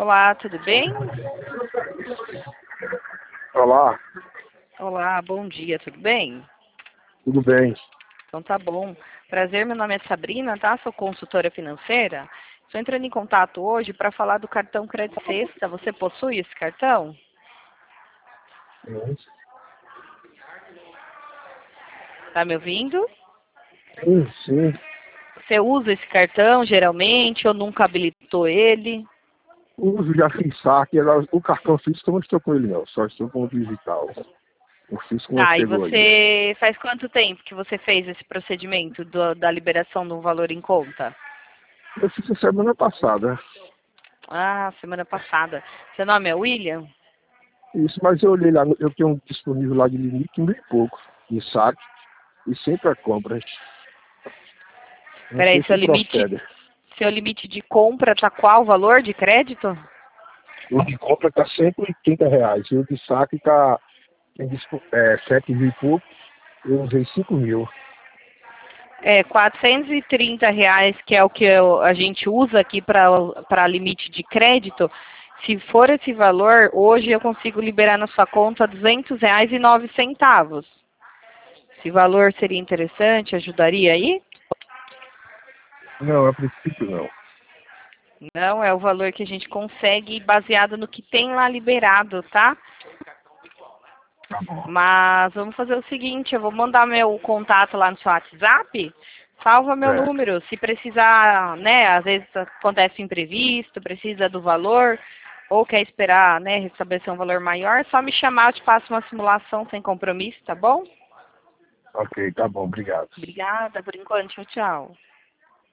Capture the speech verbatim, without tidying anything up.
Olá, tudo bem? Olá, Olá, bom dia, tudo bem? tudo bem? Então tá bom. Prazer, meu nome é Sabrina, tá? Sou consultora financeira. Estou entrando em contato hoje para falar do cartão Crédito Sexta. Você possui esse cartão? Tá me ouvindo? Sim, sim. Você usa esse cartão geralmente ou nunca habilitou ele? Uso, já fiz saque, ela- o cartão físico eu não estou com ele não, só estou com o digital. O físico não Tá, e chegou ainda. você faz quanto tempo que você fez esse procedimento do- da liberação do valor em conta? Eu fiz a semana passada. Ah, semana passada. Seu nome é William? Isso, mas eu olhei lá, eu tenho um disponível lá de limite um mil e pouco de saque e sempre a compra. Não Peraí, sei seu se limite, procede. seu limite de compra tá qual valor de crédito? O de compra está cento e oitenta reais e o de saque está é, sete mil e pouco. Eu usei cinco mil. É, quatrocentos e trinta reais, que é o que eu- a gente usa aqui para limite de crédito. Se for esse valor, hoje eu consigo liberar na sua conta duzentos reais e nove centavos. Esse valor seria interessante, ajudaria aí? Não, a princípio não. Não, é o valor que a gente consegue baseado no que tem lá liberado, tá? Tá bom. Mas vamos fazer o seguinte, eu vou mandar meu contato lá no seu WhatsApp, salva meu Certo. número. Se precisar, né, às vezes acontece um imprevisto, precisa do valor, ou quer esperar, né, restabelecer um valor maior, é só me chamar, eu te passo uma simulação sem compromisso, tá bom? Ok, tá bom, obrigado. Obrigada, por enquanto, tchau, tchau.